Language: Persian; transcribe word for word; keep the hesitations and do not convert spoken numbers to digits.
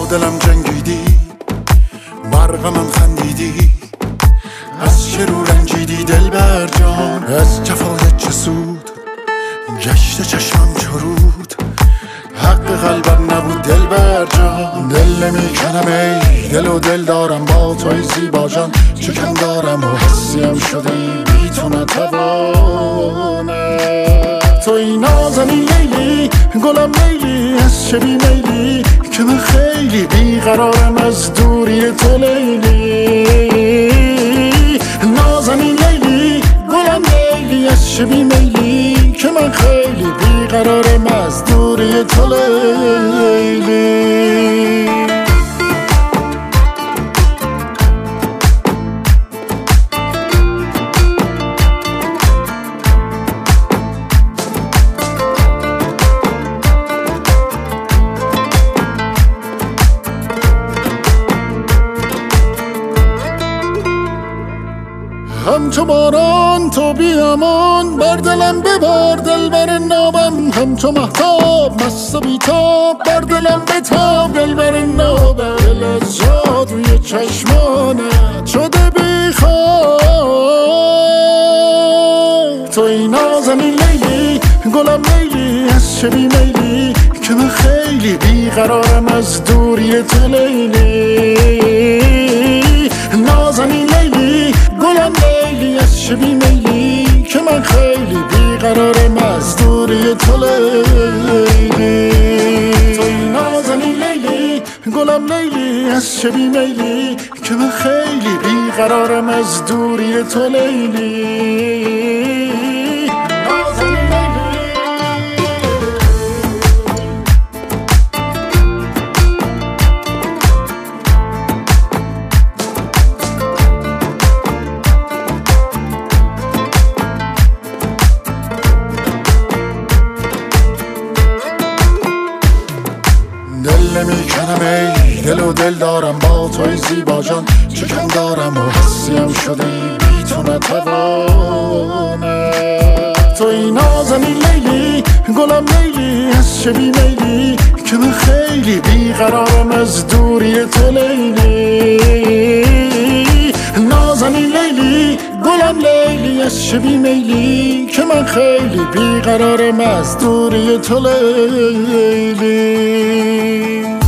دلم جنگیدی، برق من خندیدی، از چه رو رنجیدی دلبر جان؟ از جفایت چه سود؟ گشت چشمم چرود، حق قلبم نبود دلبر جان. دل نمیکنم ای دل و دل دارم با توی زیبا جان، چکم دارم و حسیم شدی بی تو نتوانم. توی نازنی لیلی گلم لیلی، از چه بی میلی که من خیلی بیقرارم از دوری تو لیلی. نازنی لیلی گلم لیلی، از چه بی میلی که من خیلی بیقرارم از دوری تو لیلی. همچو باران تو بیامان، بر دلم ببار دلبر نابم. همچو مهتاب مست و بیتاب، بر دلم بتاب دلبر نابم. دل از جادوی چشمانت شده بیخواب. توی نازنی لیلی گلم لیلی، از چه بی میلی که من خیلی بیقرارم از دوری تو لیلی. نازنی لیلی گلم لیلی، از چه بی میلی که من خیلی بیقرارم از دوری تو لیلی. توی نازنی لیلی گلم لیلی، از چه بی میلی که من خیلی بیقرارم از دوری تو لیلی. دل نمیکنم ای دل و دل دارم با توی زیبا جان، چکم دارم و حسیم شدی بی تو نتوانم. توی نازنی لیلی گلم لیلی، از چه بی میلی که من خیلی بیقرارم از دوری تو لیلی. نازنی لیلی گلم لیلی، از چه بی میلی که من خیلی بیقرارم از دوری تو لیلی.